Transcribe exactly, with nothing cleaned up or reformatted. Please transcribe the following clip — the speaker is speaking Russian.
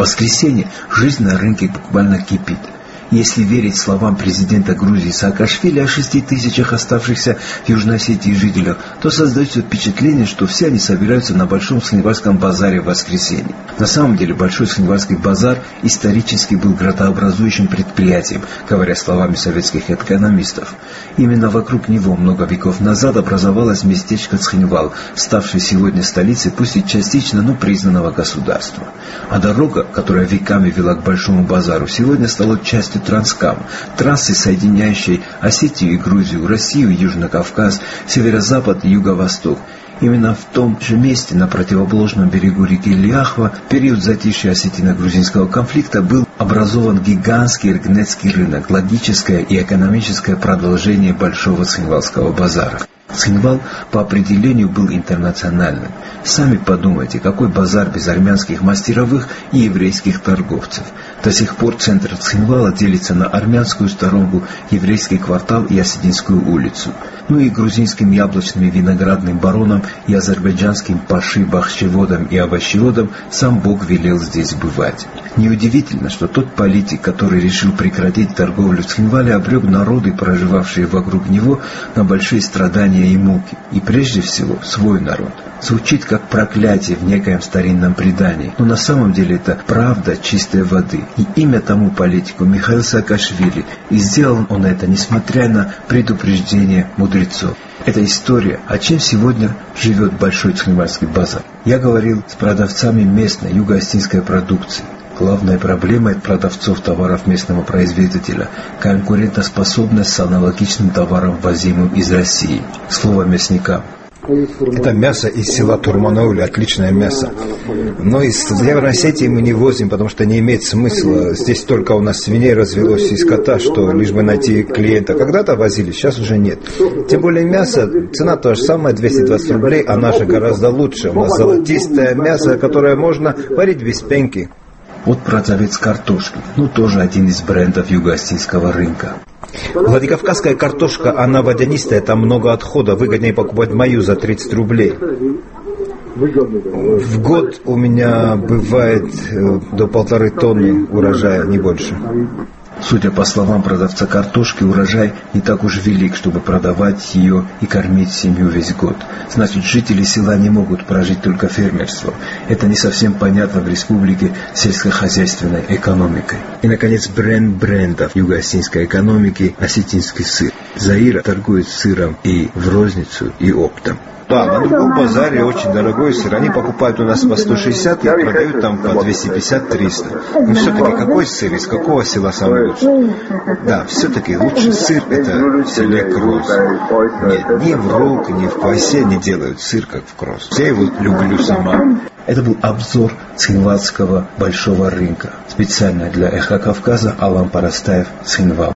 воскресенье жизнь на рынке буквально кипит. Если верить словам президента Грузии Саакашвили о шести тысячах оставшихся в Южной Осетии жителях, то создается впечатление, что все они собираются на Большом Цхинвальском базаре в воскресенье. На самом деле Большой Цхинвальский базар исторически был градообразующим предприятием, говоря словами советских экономистов. Именно вокруг него много веков назад образовалось местечко Цхинвал, ставшее сегодня столицей, пусть и частично, но признанного государства. А дорога, которая веками вела к Большому базару, сегодня стала частью Транскам, трассы, соединяющей Осетию и Грузию, Россию и Южный Кавказ, северо-запад и юго-восток. Именно в том же месте, на противоположном берегу реки Ляхва, в период затишья осетино-грузинского конфликта был образован гигантский Иргнетский рынок, логическое и экономическое продолжение Большого Цхинвальского базара. Цхинвал по определению был интернациональным. Сами подумайте, какой базар без армянских мастеровых и еврейских торговцев. До сих пор центр Цхинвала делится на армянскую сторонку, еврейский квартал и Осетинскую улицу. Ну и грузинским яблочным и виноградным баронам и азербайджанским паши, бахчеводам и овощеводам сам Бог велел здесь бывать. Неудивительно, что тот политик, который решил прекратить торговлю в Цхинвале, обрек народы, проживавшие вокруг него, на большие страдания и муки. И прежде всего свой народ. Звучит как проклятие в некоем старинном предании, но на самом деле это правда чистой воды. И имя тому политику Михаил Саакашвили, и сделал он это, несмотря на предупреждение мудрецов. Это история, о чем сегодня живет Большой Цхинвальский базар. Я говорил с продавцами местной юго-осетинской продукции. Главной проблемой продавцов товаров местного производителя – конкурентоспособность с аналогичным товаром, ввозимым из России. Слово мясникам. Это мясо из села Турманаули, отличное мясо. Но из Северной Осетии мы не возим, потому что не имеет смысла. Здесь столько у нас свиней развелось и скота, что лишь бы найти клиента. Когда-то возили, сейчас уже нет. Тем более мясо, цена то же самое, двести двадцать рублей, а наша гораздо лучше. У нас золотистое мясо, которое можно варить без пенки. Вот продавец картошки, ну тоже один из брендов юго-осетинского рынка. Владикавказская картошка, она водянистая, там много отхода, выгоднее покупать мою за тридцать рублей. В год у меня бывает э, до полторы тонны урожая, не больше. Судя по словам продавца картошки, урожай не так уж велик, чтобы продавать ее и кормить семью весь год. Значит, жители села не могут прожить только фермерством. Это не совсем понятно в республике сельскохозяйственной экономикой. И, наконец, бренд брендов юго-осетинской экономики – осетинский сыр. Заира торгует сыром и в розницу, и оптом. Да, на другом базаре очень дорогой сыр. Они покупают у нас по сто шестьдесят и продают там по двести пятьдесят - триста. Но все-таки какой сыр, из какого села самый лучший? Да, все-таки лучший сыр это в селе Кросс. Нет, ни в Рук, ни в Пасе не делают сыр, как в Кросс. Я его люблю сама. Это был обзор Цхинвальского большого рынка. Специально для Эхо Кавказа Алан Парастаев, Цхинвал.